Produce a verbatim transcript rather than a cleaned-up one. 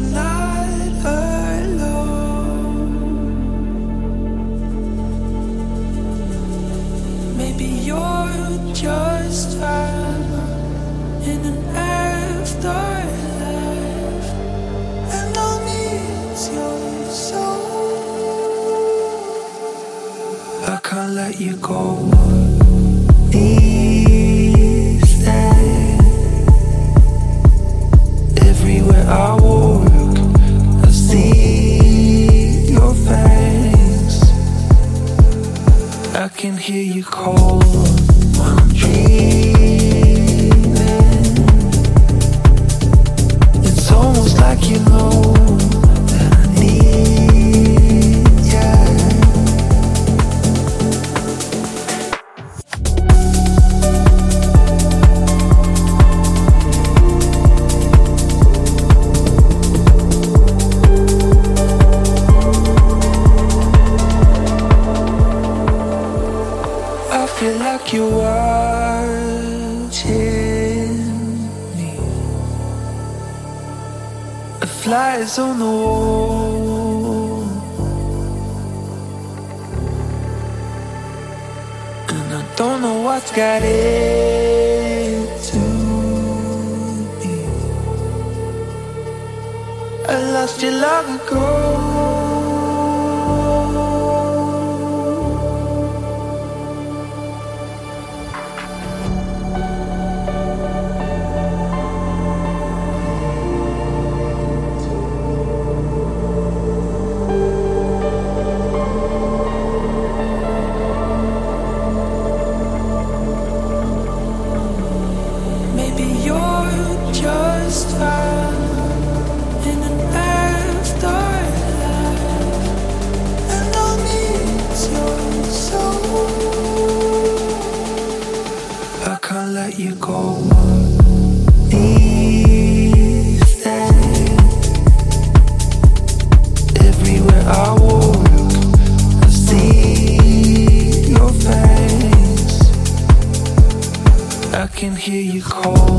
not alone. Maybe you're just fine in an afterlife, and I'll need your soul. I can't let you go. These days, everywhere I walk, I see your face. I can hear you call when I'm dreaming. It's almost like you know that I need you. I feel like you're watching me. A fly is on the wall, and I don't know what's got into me. I lost you long ago. Maybe you're just fine in an afterlife, and I'll need your soul. I can't let you go. These days, everywhere I walk, I see your face. I can hear you call